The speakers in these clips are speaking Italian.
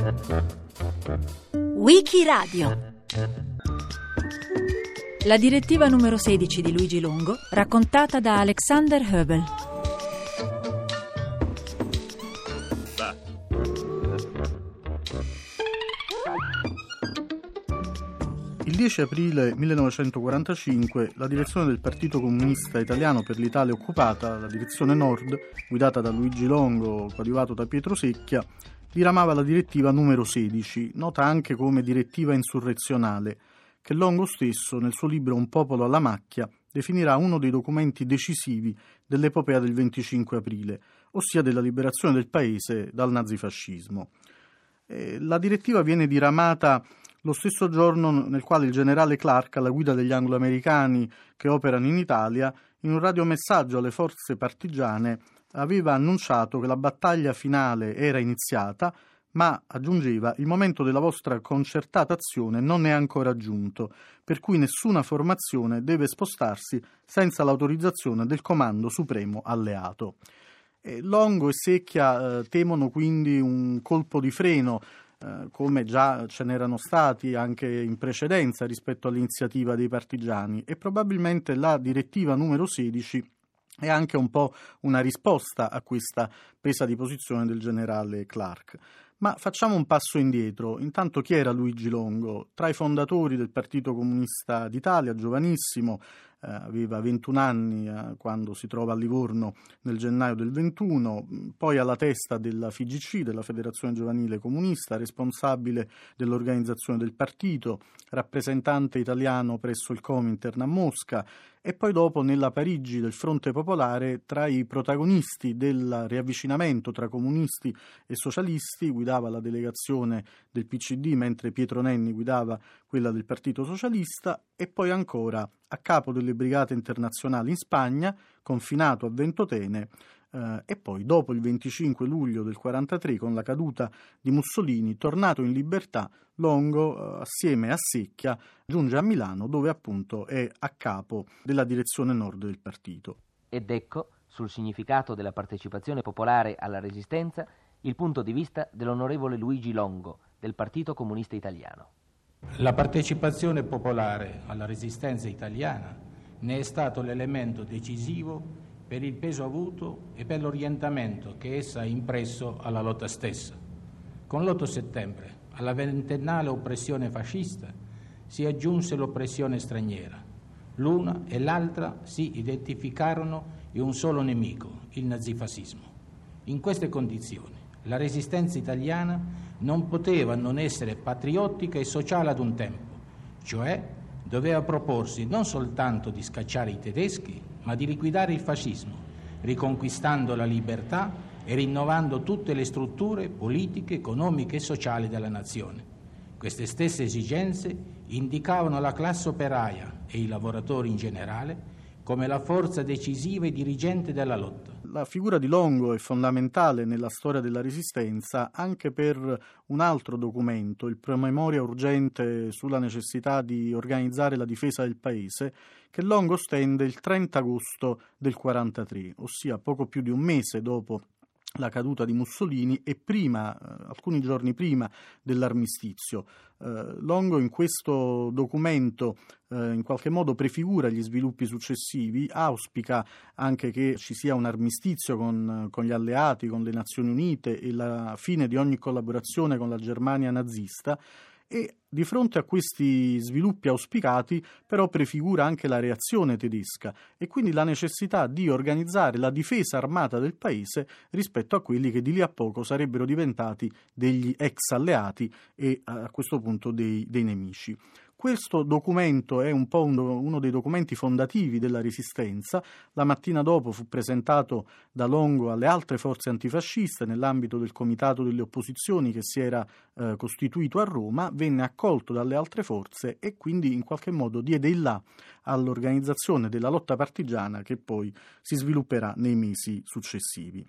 Wikiradio. La direttiva numero 16 di Luigi Longo, raccontata da Alexander Höbel. Il 10 aprile 1945 la direzione del Partito Comunista Italiano per l'Italia Occupata, la direzione Nord, guidata da Luigi Longo, coadiuvato da Pietro Secchia, diramava la direttiva numero 16, nota anche come direttiva insurrezionale, che Longo stesso, nel suo libro Un popolo alla macchia, definirà uno dei documenti decisivi dell'epopea del 25 aprile, ossia della liberazione del paese dal nazifascismo. La direttiva viene diramata lo stesso giorno nel quale il generale Clark, alla guida degli anglo-americani che operano in Italia, in un radiomessaggio alle forze partigiane aveva annunciato che la battaglia finale era iniziata, ma, aggiungeva, il momento della vostra concertata azione non è ancora giunto, per cui nessuna formazione deve spostarsi senza l'autorizzazione del Comando Supremo Alleato. Longo e Secchia temono quindi un colpo di freno, come già ce n'erano stati anche in precedenza rispetto all'iniziativa dei partigiani, e probabilmente la direttiva numero 16 è anche un po' una risposta a questa presa di posizione del generale Clark. Ma facciamo un passo indietro. Intanto, chi era Luigi Longo? Tra i fondatori del Partito Comunista d'Italia, giovanissimo, aveva 21 anni quando si trova a Livorno nel gennaio del 21, poi alla testa della FIGC, della Federazione Giovanile Comunista, responsabile dell'organizzazione del partito, rappresentante italiano presso il Comintern a Mosca, e poi dopo nella Parigi del Fronte Popolare tra i protagonisti del riavvicinamento tra comunisti e socialisti. Guidava la delegazione del PCD mentre Pietro Nenni guidava quella del Partito Socialista, e poi ancora a capo delle Brigate Internazionali in Spagna, confinato a Ventotene, e poi dopo il 25 luglio del 1943, con la caduta di Mussolini, tornato in libertà, Longo, assieme a Secchia, giunge a Milano, dove appunto è a capo della direzione nord del partito. Ed ecco, sul significato della partecipazione popolare alla Resistenza, il punto di vista dell'onorevole Luigi Longo, del Partito Comunista Italiano. La partecipazione popolare alla Resistenza italiana ne è stato l'elemento decisivo per il peso avuto e per l'orientamento che essa ha impresso alla lotta stessa. Con l'8 settembre, alla ventennale oppressione fascista, si aggiunse l'oppressione straniera. L'una e l'altra si identificarono in un solo nemico, il nazifascismo. In queste condizioni, la Resistenza italiana non poteva non essere patriottica e sociale ad un tempo, cioè doveva proporsi non soltanto di scacciare i tedeschi, ma di liquidare il fascismo, riconquistando la libertà e rinnovando tutte le strutture politiche, economiche e sociali della nazione. Queste stesse esigenze indicavano la classe operaia e i lavoratori in generale come la forza decisiva e dirigente della lotta. La figura di Longo è fondamentale nella storia della Resistenza anche per un altro documento, il promemoria urgente sulla necessità di organizzare la difesa del paese, che Longo stende il 30 agosto del 1943, ossia poco più di un mese dopo la caduta di Mussolini e prima, alcuni giorni prima dell'armistizio. Longo in questo documento in qualche modo prefigura gli sviluppi successivi, auspica anche che ci sia un armistizio con gli alleati, con le Nazioni Unite e la fine di ogni collaborazione con la Germania nazista, e di fronte a questi sviluppi auspicati però prefigura anche la reazione tedesca e quindi la necessità di organizzare la difesa armata del paese rispetto a quelli che di lì a poco sarebbero diventati degli ex alleati e a questo punto dei nemici. Questo documento è un po' uno dei documenti fondativi della Resistenza. La mattina dopo fu presentato da Longo alle altre forze antifasciste nell'ambito del Comitato delle Opposizioni che si era costituito a Roma, venne accolto dalle altre forze e quindi in qualche modo diede il là all'organizzazione della lotta partigiana che poi si svilupperà nei mesi successivi.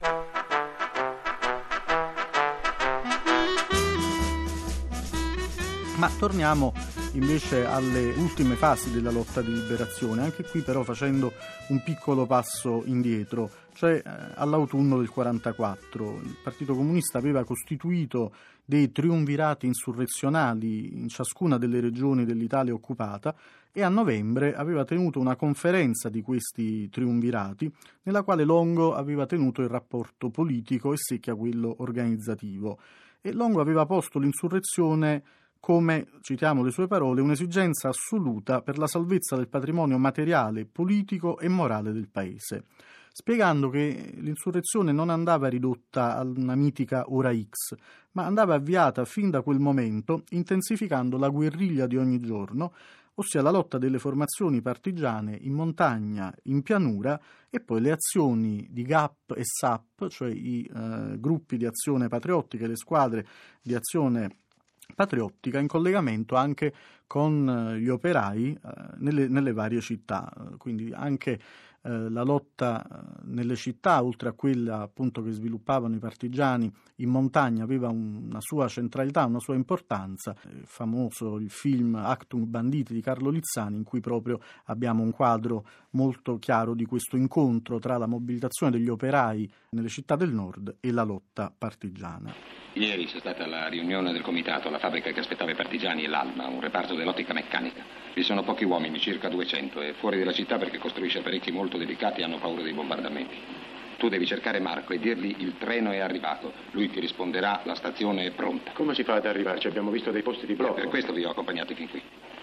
Ma torniamo invece alle ultime fasi della lotta di liberazione, anche qui però facendo un piccolo passo indietro, cioè all'autunno del 1944. Il Partito Comunista aveva costituito dei triumvirati insurrezionali in ciascuna delle regioni dell'Italia occupata e a novembre aveva tenuto una conferenza di questi triumvirati nella quale Longo aveva tenuto il rapporto politico e Secchia quello organizzativo. E Longo aveva posto l'insurrezione come, citiamo le sue parole, un'esigenza assoluta per la salvezza del patrimonio materiale, politico e morale del paese, spiegando che l'insurrezione non andava ridotta a una mitica ora X, ma andava avviata fin da quel momento, intensificando la guerriglia di ogni giorno, ossia la lotta delle formazioni partigiane in montagna, in pianura, e poi le azioni di GAP e SAP, cioè i gruppi di azione patriottica e le squadre di azione patriottica, in collegamento anche con gli operai nelle varie città. Quindi anche la lotta nelle città, oltre a quella appunto che sviluppavano i partigiani in montagna, aveva una sua centralità, una sua importanza. È famoso il film Actum Banditi di Carlo Lizzani, in cui proprio abbiamo un quadro molto chiaro di questo incontro tra la mobilitazione degli operai nelle città del nord e la lotta partigiana. Ieri c'è stata la riunione del comitato, la fabbrica che aspettava i partigiani e l'Alma, un reparto dell'ottica meccanica. Vi sono pochi uomini, circa 200, e fuori dalla città perché costruisce apparecchi molto delicati e hanno paura dei bombardamenti. Tu devi cercare Marco e dirgli il treno è arrivato. Lui ti risponderà, la stazione è pronta. Come si fa ad arrivarci? Abbiamo visto dei posti di blocco. Per questo vi ho accompagnati fin qui.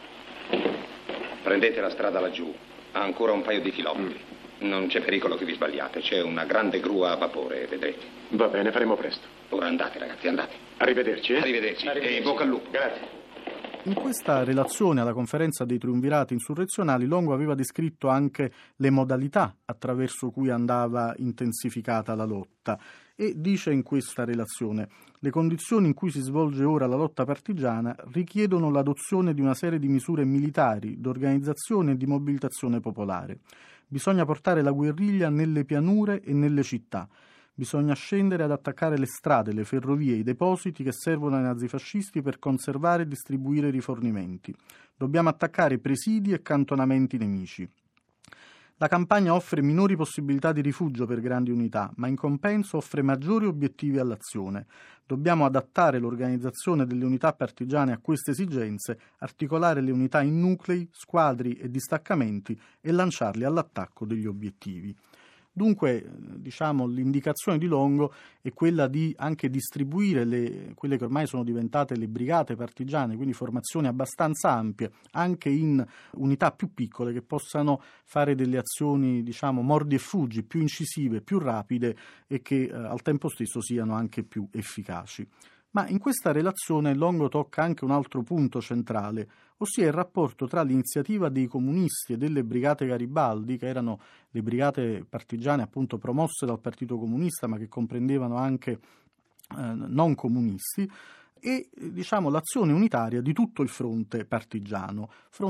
Prendete la strada laggiù, ha ancora un paio di chilometri. Non c'è pericolo che vi sbagliate, c'è una grande grua a vapore, vedrete. Va bene, faremo presto. Ora andate ragazzi, andate. Arrivederci. Arrivederci. E in bocca al lupo. Grazie. In questa relazione alla conferenza dei triumvirati insurrezionali, Longo aveva descritto anche le modalità attraverso cui andava intensificata la lotta e dice in questa relazione: le condizioni in cui si svolge ora la lotta partigiana richiedono l'adozione di una serie di misure militari, d'organizzazione e di mobilitazione popolare. Bisogna portare la guerriglia nelle pianure e nelle città. Bisogna scendere ad attaccare le strade, le ferrovie, i depositi che servono ai nazifascisti per conservare e distribuire i rifornimenti. Dobbiamo attaccare presidi e cantonamenti nemici. La campagna offre minori possibilità di rifugio per grandi unità, ma in compenso offre maggiori obiettivi all'azione. Dobbiamo adattare l'organizzazione delle unità partigiane a queste esigenze, articolare le unità in nuclei, squadri e distaccamenti e lanciarli all'attacco degli obiettivi. Dunque, l'indicazione di Longo è quella di anche distribuire quelle che ormai sono diventate le brigate partigiane, quindi formazioni abbastanza ampie, anche in unità più piccole che possano fare delle azioni, mordi e fuggi, più incisive, più rapide e che al tempo stesso siano anche più efficaci. Ma in questa relazione Longo tocca anche un altro punto centrale, ossia il rapporto tra l'iniziativa dei comunisti e delle brigate Garibaldi, che erano le brigate partigiane appunto promosse dal Partito Comunista, ma che comprendevano anche non comunisti, e l'azione unitaria di tutto il fronte partigiano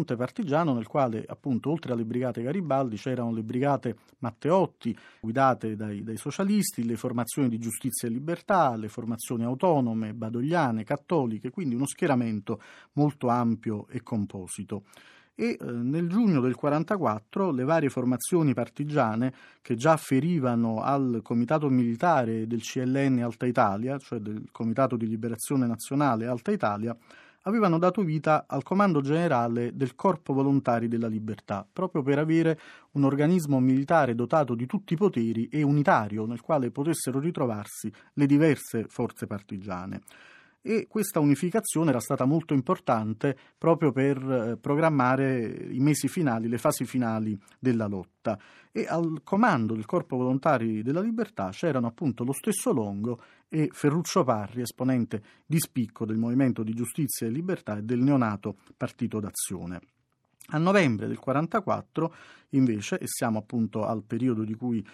nel quale appunto oltre alle brigate Garibaldi c'erano le brigate Matteotti guidate dai socialisti, le formazioni di Giustizia e Libertà, le formazioni autonome, badogliane, cattoliche, quindi uno schieramento molto ampio e composito. E nel giugno del 1944 le varie formazioni partigiane che già afferivano al Comitato Militare del CLN Alta Italia, cioè del Comitato di Liberazione Nazionale Alta Italia, avevano dato vita al Comando Generale del Corpo Volontari della Libertà, proprio per avere un organismo militare dotato di tutti i poteri e unitario nel quale potessero ritrovarsi le diverse forze partigiane. E questa unificazione era stata molto importante proprio per programmare i mesi finali, le fasi finali della lotta. E al comando del Corpo Volontari della Libertà c'erano appunto lo stesso Longo e Ferruccio Parri, esponente di spicco del Movimento di Giustizia e Libertà e del neonato Partito d'Azione. A novembre del 1944, invece, e siamo appunto al periodo di cui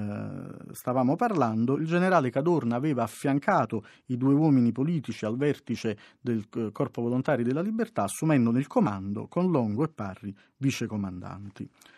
stavamo parlando, il generale Cadorna aveva affiancato i due uomini politici al vertice del Corpo Volontari della Libertà, assumendone il comando con Longo e Parri vicecomandanti.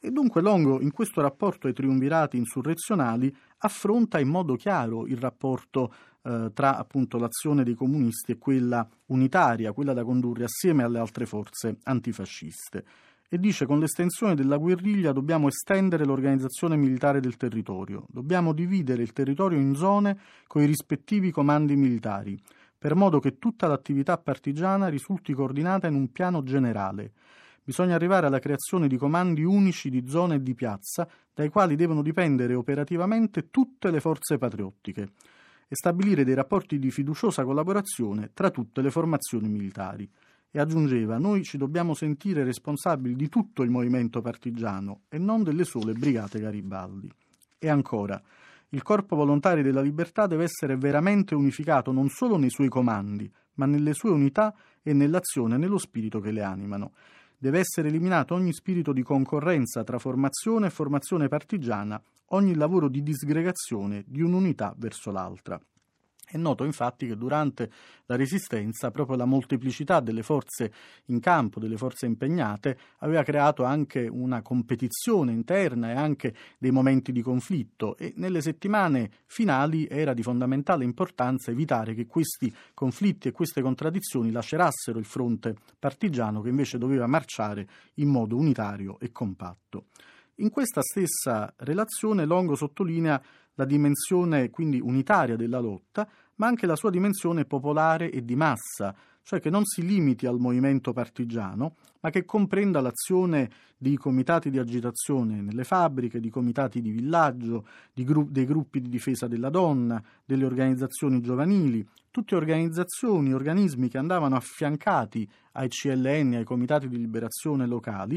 E dunque Longo, in questo rapporto ai triumvirati insurrezionali, affronta in modo chiaro il rapporto tra appunto l'azione dei comunisti e quella unitaria, quella da condurre assieme alle altre forze antifasciste. E dice: con l'estensione della guerriglia dobbiamo estendere l'organizzazione militare del territorio, dobbiamo dividere il territorio in zone con i rispettivi comandi militari, per modo che tutta l'attività partigiana risulti coordinata in un piano generale. Bisogna arrivare alla creazione di comandi unici di zona e di piazza, dai quali devono dipendere operativamente tutte le forze patriottiche, e stabilire dei rapporti di fiduciosa collaborazione tra tutte le formazioni militari. E aggiungeva: noi ci dobbiamo sentire responsabili di tutto il movimento partigiano e non delle sole brigate Garibaldi. E ancora: il Corpo Volontari della Libertà deve essere veramente unificato non solo nei suoi comandi, ma nelle sue unità e nell'azione e nello spirito che le animano. Deve essere eliminato ogni spirito di concorrenza tra formazione e formazione partigiana, ogni lavoro di disgregazione di un'unità verso l'altra. È noto infatti che durante la Resistenza proprio la molteplicità delle forze in campo, delle forze impegnate, aveva creato anche una competizione interna e anche dei momenti di conflitto, e nelle settimane finali era di fondamentale importanza evitare che questi conflitti e queste contraddizioni lacerassero il fronte partigiano, che invece doveva marciare in modo unitario e compatto. In questa stessa relazione Longo sottolinea la dimensione quindi unitaria della lotta, ma anche la sua dimensione popolare e di massa, cioè che non si limiti al movimento partigiano, ma che comprenda l'azione di comitati di agitazione nelle fabbriche, di comitati di villaggio, dei gruppi di difesa della donna, delle organizzazioni giovanili, tutte organizzazioni, organismi che andavano affiancati ai CLN, ai comitati di liberazione locali,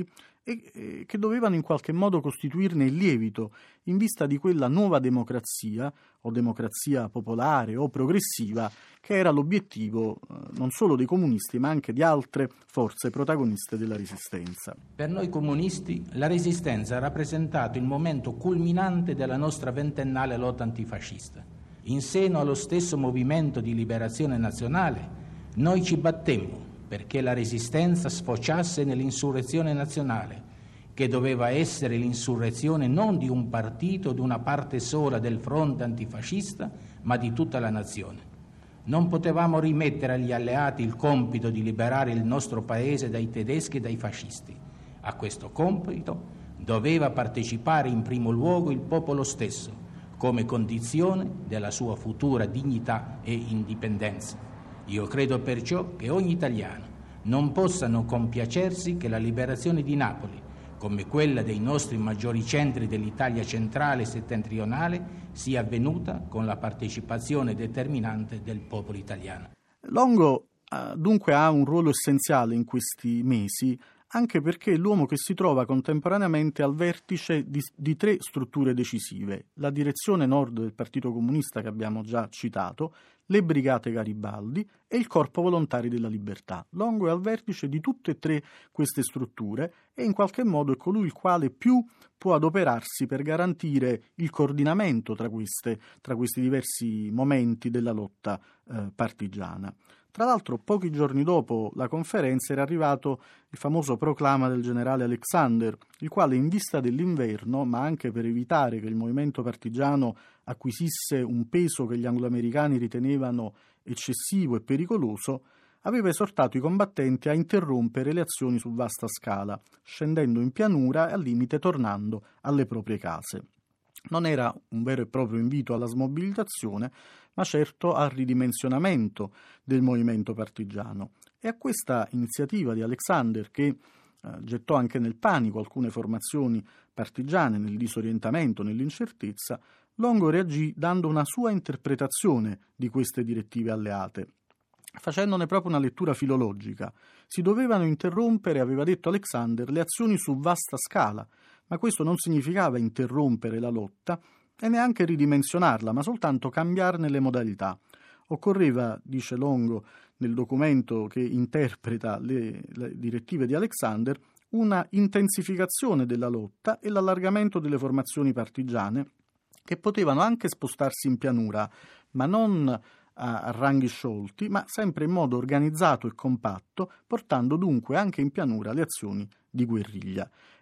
e che dovevano in qualche modo costituirne il lievito in vista di quella nuova democrazia, o democrazia popolare o progressiva, che era l'obiettivo non solo dei comunisti ma anche di altre forze protagoniste della Resistenza. Per noi comunisti la Resistenza ha rappresentato il momento culminante della nostra ventennale lotta antifascista. In seno allo stesso movimento di liberazione nazionale noi ci battemmo perché la Resistenza sfociasse nell'insurrezione nazionale, che doveva essere l'insurrezione non di un partito o di una parte sola del fronte antifascista, ma di tutta la nazione. Non potevamo rimettere agli alleati il compito di liberare il nostro paese dai tedeschi e dai fascisti. A questo compito doveva partecipare in primo luogo il popolo stesso, come condizione della sua futura dignità e indipendenza. Io credo perciò che ogni italiano non possa non compiacersi che la liberazione di Napoli, come quella dei nostri maggiori centri dell'Italia centrale e settentrionale, sia avvenuta con la partecipazione determinante del popolo italiano. Longo dunque ha un ruolo essenziale in questi mesi, anche perché è l'uomo che si trova contemporaneamente al vertice di tre strutture decisive: la direzione nord del Partito Comunista, che abbiamo già citato, le Brigate Garibaldi e il Corpo Volontari della Libertà. Longo è al vertice di tutte e tre queste strutture e in qualche modo è colui il quale più può adoperarsi per garantire il coordinamento tra questi diversi momenti della lotta partigiana. Tra l'altro, pochi giorni dopo la conferenza era arrivato il famoso proclama del generale Alexander, il quale, in vista dell'inverno, ma anche per evitare che il movimento partigiano acquisisse un peso che gli angloamericani ritenevano eccessivo e pericoloso, aveva esortato i combattenti a interrompere le azioni su vasta scala, scendendo in pianura e al limite tornando alle proprie case. Non era un vero e proprio invito alla smobilitazione, ma certo al ridimensionamento del movimento partigiano. E a questa iniziativa di Alexander, che gettò anche nel panico alcune formazioni partigiane, nel disorientamento, nell'incertezza, Longo reagì dando una sua interpretazione di queste direttive alleate, facendone proprio una lettura filologica. Si dovevano interrompere, aveva detto Alexander, le azioni su vasta scala, ma questo non significava interrompere la lotta e neanche ridimensionarla, ma soltanto cambiarne le modalità. Occorreva, dice Longo nel documento che interpreta le direttive di Alexander, una intensificazione della lotta e l'allargamento delle formazioni partigiane, che potevano anche spostarsi in pianura, ma non a ranghi sciolti, ma sempre in modo organizzato e compatto, portando dunque anche in pianura le azioni di guerriglia.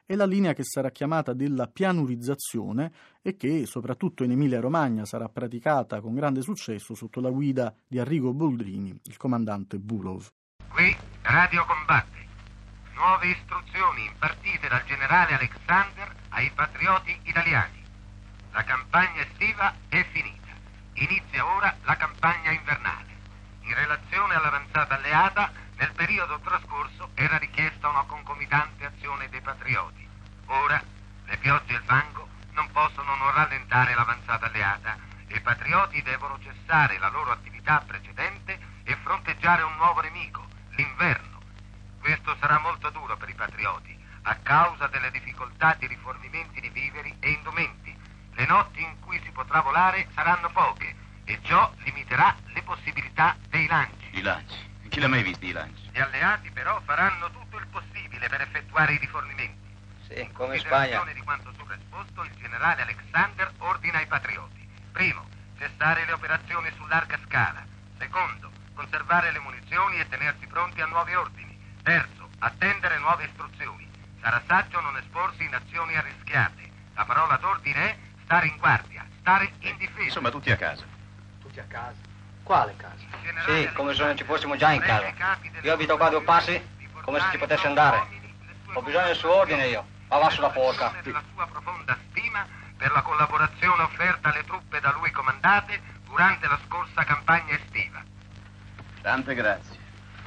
È la linea che sarà chiamata della pianurizzazione e che, soprattutto in Emilia-Romagna, sarà praticata con grande successo sotto la guida di Arrigo Boldrini, il comandante Bulov. Qui Radio Combatte. Nuove istruzioni impartite dal generale Alexander ai patrioti italiani. La campagna estiva è finita. Inizia ora la campagna invernale. In relazione all'avanzata alleata, nel periodo trascorso era richiesta una concomitante azione dei patrioti. Ora le piogge e il fango non possono non rallentare l'avanzata alleata e i patrioti devono cessare la loro attività precedente e fronteggiare un nuovo nemico, l'inverno. Questo sarà molto duro per i patrioti a causa delle difficoltà di rifornimenti di viveri e indumenti. Le notti in cui si potrà volare saranno poche e ciò limiterà le possibilità dei lanci. I lanci? Chi l'ha mai visti i lanci? Gli alleati però faranno tutto il possibile per effettuare i rifornimenti. Sì, come in In Spagna. ragione di quanto sopra esposto, il generale Alexander ordina ai patrioti: primo, cessare le operazioni su larga scala; secondo, conservare le munizioni e tenersi pronti a nuovi ordini; terzo, attendere nuove istruzioni. Sarà saggio non esporsi in azioni arrischiate. La parola d'ordine è stare in guardia, stare in difesa. Insomma, tutti a casa. Tutti a casa? Quale casa? Generale Sì, come se non ci fossimo già in prega casa. i capi delle Io abito qua a 2 passi, come se ci potessi andare. Ho bisogno del suo ordine io. Ma va sulla porca. Della sua profonda stima per la collaborazione offerta alle truppe da lui comandate durante la scorsa campagna estiva. Tante grazie.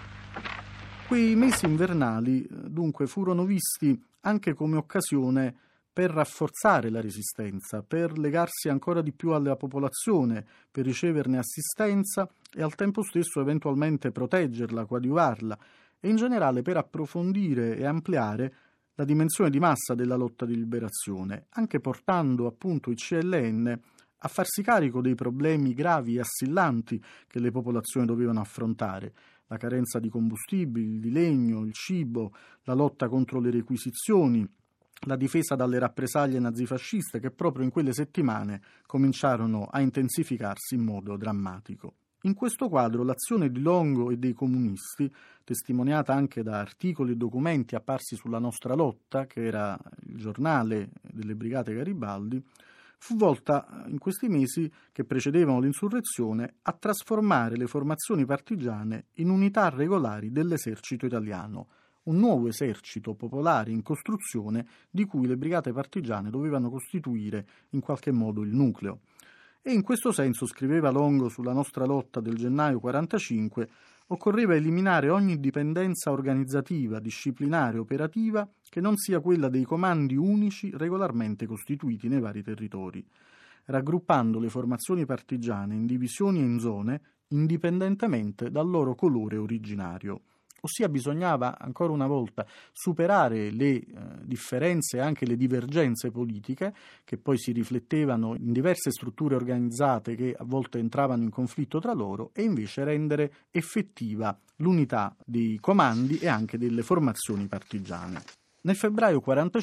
Quei mesi invernali, dunque, furono visti anche come occasione per rafforzare la resistenza, per legarsi ancora di più alla popolazione, per riceverne assistenza e al tempo stesso eventualmente proteggerla, coadiuvarla e in generale per approfondire e ampliare la dimensione di massa della lotta di liberazione, anche portando appunto i CLN a farsi carico dei problemi gravi e assillanti che le popolazioni dovevano affrontare: la carenza di combustibili, di legno, il cibo, la lotta contro le requisizioni, la difesa dalle rappresaglie nazifasciste che proprio in quelle settimane cominciarono a intensificarsi in modo drammatico. In questo quadro l'azione di Longo e dei comunisti, testimoniata anche da articoli e documenti apparsi sulla Nostra Lotta, che era il giornale delle Brigate Garibaldi, fu volta in questi mesi che precedevano l'insurrezione a trasformare le formazioni partigiane in unità regolari dell'esercito italiano, un nuovo esercito popolare in costruzione di cui le brigate partigiane dovevano costituire in qualche modo il nucleo. E in questo senso, scriveva Longo sulla Nostra Lotta del gennaio 45, occorreva eliminare ogni dipendenza organizzativa, disciplinare, operativa che non sia quella dei comandi unici regolarmente costituiti nei vari territori, raggruppando le formazioni partigiane in divisioni e in zone indipendentemente dal loro colore originario. Ossia bisognava ancora una volta superare le differenze e anche le divergenze politiche che poi si riflettevano in diverse strutture organizzate che a volte entravano in conflitto tra loro e invece rendere effettiva l'unità dei comandi e anche delle formazioni partigiane. Nel febbraio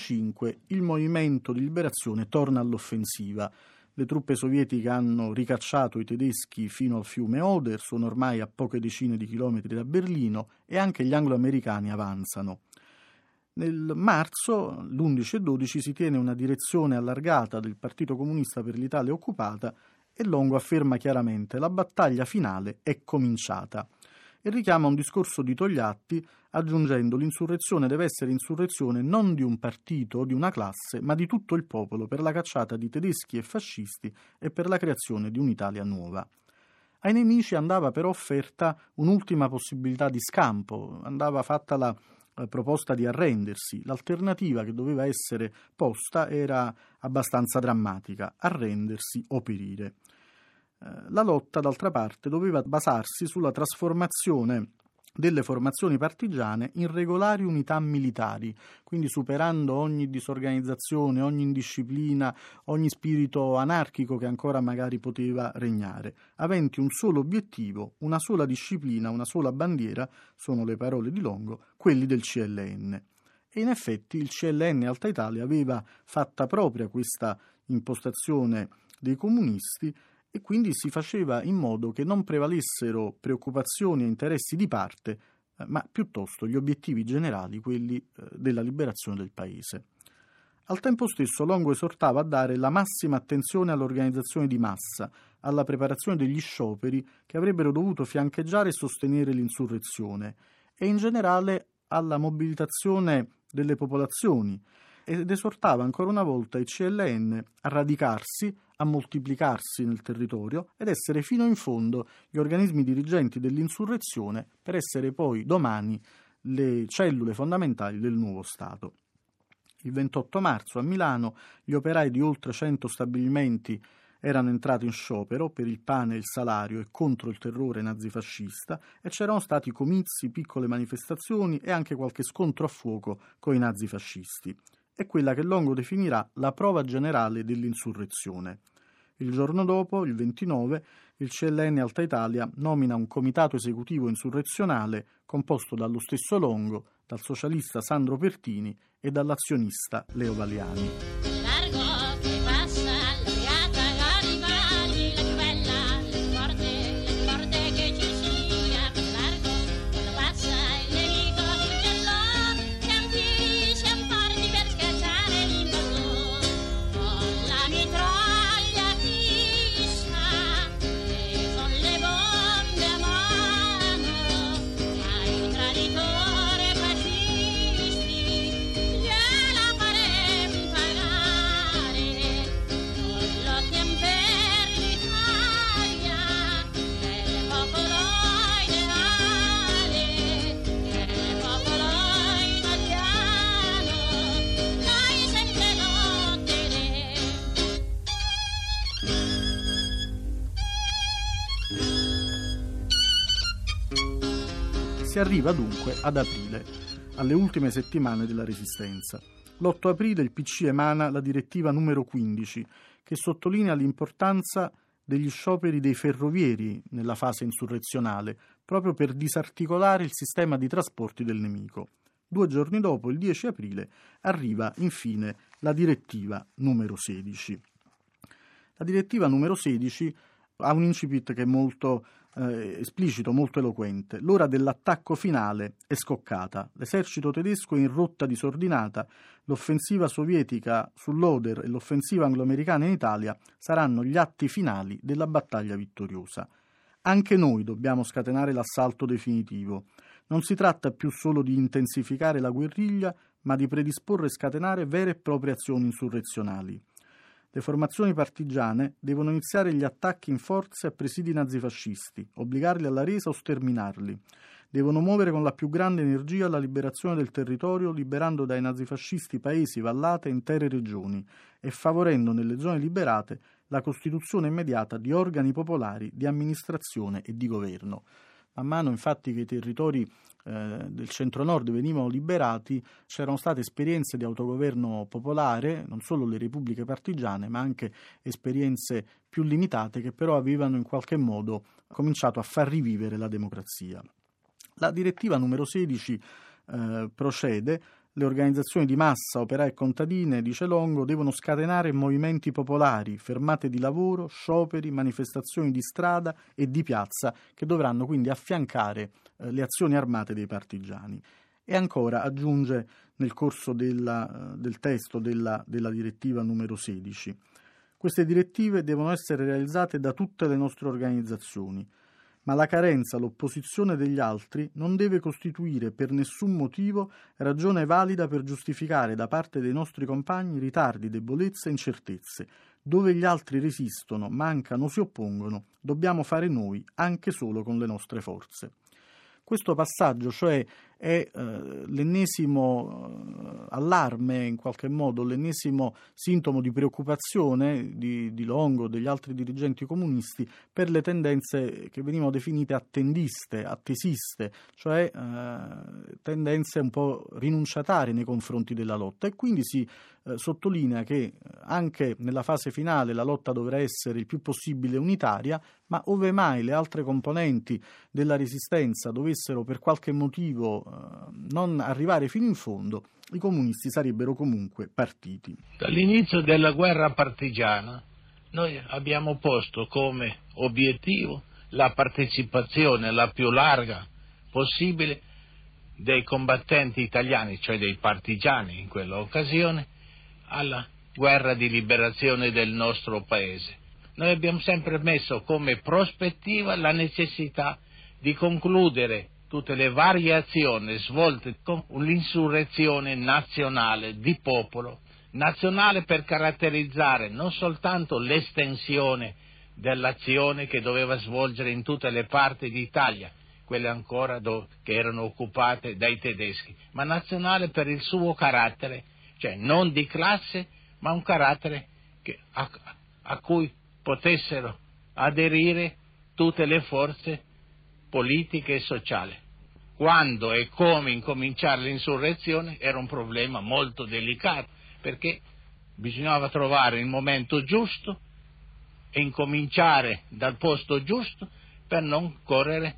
45 il movimento di liberazione torna all'offensiva. Le truppe sovietiche hanno ricacciato i tedeschi fino al fiume Oder, sono ormai a poche decine di chilometri da Berlino e anche gli anglo-americani avanzano. Nel marzo, l'11 e 12, si tiene una direzione allargata del Partito Comunista per l'Italia occupata e Longo afferma chiaramente: la battaglia finale è cominciata, e richiama un discorso di Togliatti aggiungendo: l'insurrezione deve essere insurrezione non di un partito o di una classe, ma di tutto il popolo per la cacciata di tedeschi e fascisti e per la creazione di un'Italia nuova. Ai nemici andava però offerta un'ultima possibilità di scampo, andava fatta la proposta di arrendersi. L'alternativa che doveva essere posta era abbastanza drammatica: arrendersi o perire. La lotta, d'altra parte, doveva basarsi sulla trasformazione delle formazioni partigiane in regolari unità militari, quindi superando ogni disorganizzazione, ogni indisciplina, ogni spirito anarchico che ancora magari poteva regnare, aventi un solo obiettivo, una sola disciplina, una sola bandiera, sono le parole di Longo, quelli del CLN. E in effetti il CLN Alta Italia aveva fatta propria questa impostazione dei comunisti e quindi si faceva in modo che non prevalessero preoccupazioni e interessi di parte, ma piuttosto gli obiettivi generali, quelli della liberazione del paese. Al tempo stesso Longo esortava a dare la massima attenzione all'organizzazione di massa, alla preparazione degli scioperi che avrebbero dovuto fiancheggiare e sostenere l'insurrezione e in generale alla mobilitazione delle popolazioni, ed esortava ancora una volta i CLN a radicarsi, a moltiplicarsi nel territorio ed essere fino in fondo gli organismi dirigenti dell'insurrezione per essere poi domani le cellule fondamentali del nuovo Stato. Il 28 marzo a Milano gli operai di oltre 100 stabilimenti erano entrati in sciopero per il pane e il salario e contro il terrore nazifascista e c'erano stati comizi, piccole manifestazioni e anche qualche scontro a fuoco con i nazifascisti. È quella che Longo definirà la prova generale dell'insurrezione. Il giorno dopo, il 29, il CLN Alta Italia nomina un comitato esecutivo insurrezionale composto dallo stesso Longo, dal socialista Sandro Pertini e dall'azionista Leo Valiani. Si arriva dunque ad aprile, alle ultime settimane della Resistenza. L'8 aprile il PC emana la direttiva numero 15, che sottolinea l'importanza degli scioperi dei ferrovieri nella fase insurrezionale, proprio per disarticolare il sistema di trasporti del nemico. 2 giorni dopo, il 10 aprile, arriva infine la direttiva numero 16. La direttiva numero 16 ha un incipit che è molto esplicito, molto eloquente. L'ora dell'attacco finale è scoccata. L'esercito tedesco è in rotta disordinata. L'offensiva sovietica sull'Oder e l'offensiva anglo-americana in Italia saranno gli atti finali della battaglia vittoriosa. Anche noi dobbiamo scatenare l'assalto definitivo. Non si tratta più solo di intensificare la guerriglia, ma di predisporre e scatenare vere e proprie azioni insurrezionali. Le formazioni partigiane devono iniziare gli attacchi in forze a presidi nazifascisti, obbligarli alla resa o sterminarli. Devono muovere con la più grande energia la liberazione del territorio, liberando dai nazifascisti paesi, vallate e intere regioni e favorendo nelle zone liberate la costituzione immediata di organi popolari di amministrazione e di governo. Man mano infatti che i territori del centro-nord venivano liberati, c'erano state esperienze di autogoverno popolare, non solo le repubbliche partigiane, ma anche esperienze più limitate che però avevano in qualche modo cominciato a far rivivere la democrazia. La direttiva numero 16 procede. Le organizzazioni di massa, operai e contadine, dice Longo, devono scatenare movimenti popolari, fermate di lavoro, scioperi, manifestazioni di strada e di piazza che dovranno quindi affiancare le azioni armate dei partigiani. E ancora aggiunge nel corso del testo della direttiva numero 16. Queste direttive devono essere realizzate da tutte le nostre organizzazioni, ma la carenza, l'opposizione degli altri non deve costituire per nessun motivo ragione valida per giustificare da parte dei nostri compagni ritardi, debolezze e incertezze. Dove gli altri resistono, mancano o si oppongono, dobbiamo fare noi, anche solo con le nostre forze. Questo passaggio, cioè, è l'ennesimo allarme, in qualche modo, l'ennesimo sintomo di preoccupazione di Longo, degli altri dirigenti comunisti, per le tendenze che venivano definite attendiste, attesiste, cioè tendenze un po' rinunciatarie nei confronti della lotta. E quindi si sottolinea che anche nella fase finale la lotta dovrà essere il più possibile unitaria, ma ove mai le altre componenti della resistenza dovessero per qualche motivo non arrivare fino in fondo, i comunisti sarebbero comunque partiti. Dall'inizio della guerra partigiana noi abbiamo posto come obiettivo la partecipazione la più larga possibile dei combattenti italiani, cioè dei partigiani in quella occasione, alla guerra di liberazione del nostro paese. Noi abbiamo sempre messo come prospettiva la necessità di concludere tutte le varie azioni svolte con l'insurrezione nazionale di popolo, nazionale per caratterizzare non soltanto l'estensione dell'azione che doveva svolgere in tutte le parti d'Italia, quelle ancora che erano occupate dai tedeschi, ma nazionale per il suo carattere, cioè non di classe, ma un carattere a cui potessero aderire tutte le forze politiche e sociali. Quando e come incominciare l'insurrezione era un problema molto delicato, perché bisognava trovare il momento giusto e incominciare dal posto giusto per non correre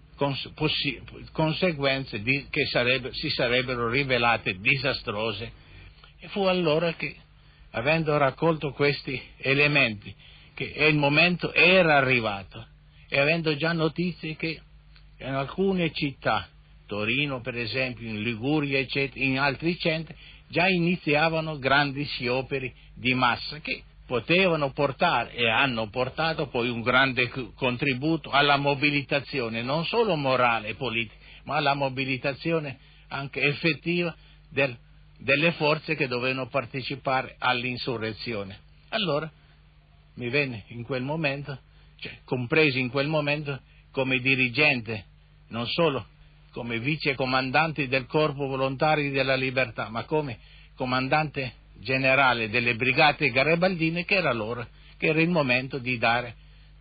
conseguenze che si sarebbero rivelate disastrose. E fu allora che, avendo raccolto questi elementi, che il momento era arrivato, e avendo già notizie che in alcune città, Torino per esempio, in Liguria eccetera, in altri centri, già iniziavano grandi scioperi di massa che potevano portare e hanno portato poi un grande contributo alla mobilitazione non solo morale e politica, ma alla mobilitazione anche effettiva delle forze che dovevano partecipare all'insurrezione. Allora mi venne in quel momento, compresi in quel momento come dirigente, non solo come vicecomandante del Corpo Volontari della Libertà, ma come comandante generale delle Brigate Garibaldine, che era il momento di dare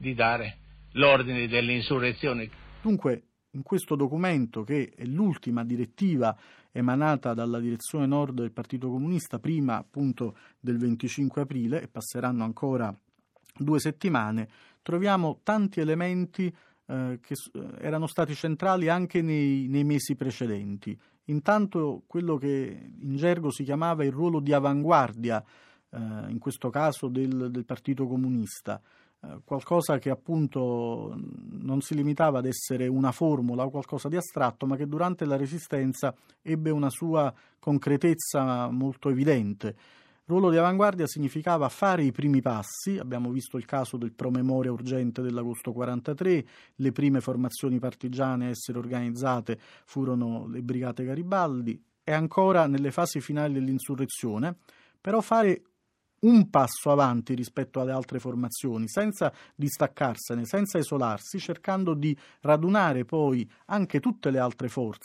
l'ordine dell'insurrezione. Dunque, in questo documento, che è l'ultima direttiva emanata dalla direzione nord del Partito Comunista, prima appunto del 25 aprile, e passeranno ancora 2 settimane, troviamo tanti elementi che erano stati centrali anche nei mesi precedenti. Intanto quello che in gergo si chiamava il ruolo di avanguardia, in questo caso del Partito Comunista, qualcosa che appunto non si limitava ad essere una formula o qualcosa di astratto, ma che durante la Resistenza ebbe una sua concretezza molto evidente. Ruolo di avanguardia significava fare i primi passi, abbiamo visto il caso del promemoria urgente dell'agosto 43, le prime formazioni partigiane a essere organizzate furono le Brigate Garibaldi, e ancora nelle fasi finali dell'insurrezione, però fare un passo avanti rispetto alle altre formazioni, senza distaccarsene, senza isolarsi, cercando di radunare poi anche tutte le altre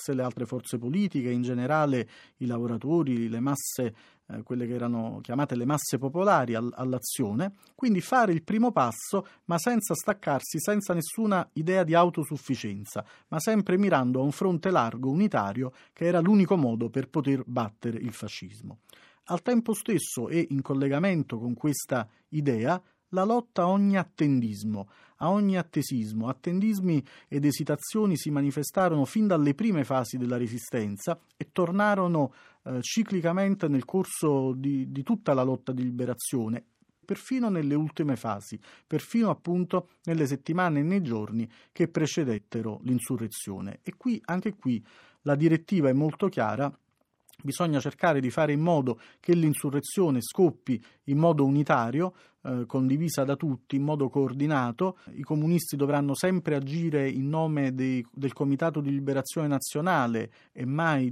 forze politiche, in generale i lavoratori, le masse, quelle che erano chiamate le masse popolari all'azione, quindi fare il primo passo, ma senza staccarsi, senza nessuna idea di autosufficienza, ma sempre mirando a un fronte largo, unitario, che era l'unico modo per poter battere il fascismo. Al tempo stesso e in collegamento con questa idea, la lotta a ogni attendismo, a ogni attesismo. Attendismi ed esitazioni si manifestarono fin dalle prime fasi della Resistenza e tornarono ciclicamente nel corso di tutta la lotta di liberazione, perfino nelle ultime fasi, perfino appunto nelle settimane e nei giorni che precedettero l'insurrezione. E anche qui la direttiva è molto chiara. Bisogna cercare di fare in modo che l'insurrezione scoppi in modo unitario, condivisa da tutti, in modo coordinato. I comunisti dovranno sempre agire in nome del Comitato di Liberazione Nazionale e mai,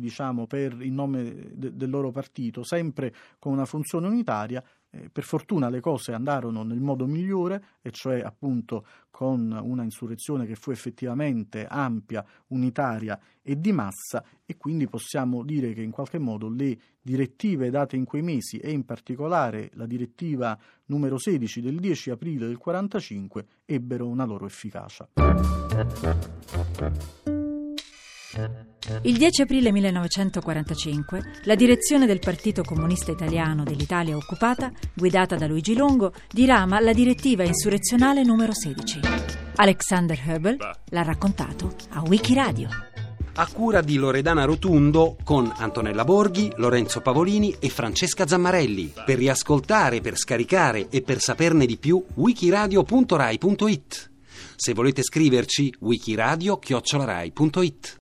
in nome del loro partito, sempre con una funzione unitaria. Per fortuna le cose andarono nel modo migliore, e cioè appunto con una insurrezione che fu effettivamente ampia, unitaria e di massa, e quindi possiamo dire che in qualche modo le direttive date in quei mesi, e in particolare la direttiva numero 16 del 10 aprile del 45, ebbero una loro efficacia. Il 10 aprile 1945 la direzione del Partito Comunista Italiano dell'Italia occupata, guidata da Luigi Longo, dirama la direttiva insurrezionale numero 16. Alexander Höbel l'ha raccontato a Wikiradio. A cura di Loredana Rotundo, con Antonella Borghi, Lorenzo Pavolini e Francesca Zammarelli. Per riascoltare, per scaricare e per saperne di più, wikiradio.rai.it. Se volete scriverci, wikiradio@rai.it.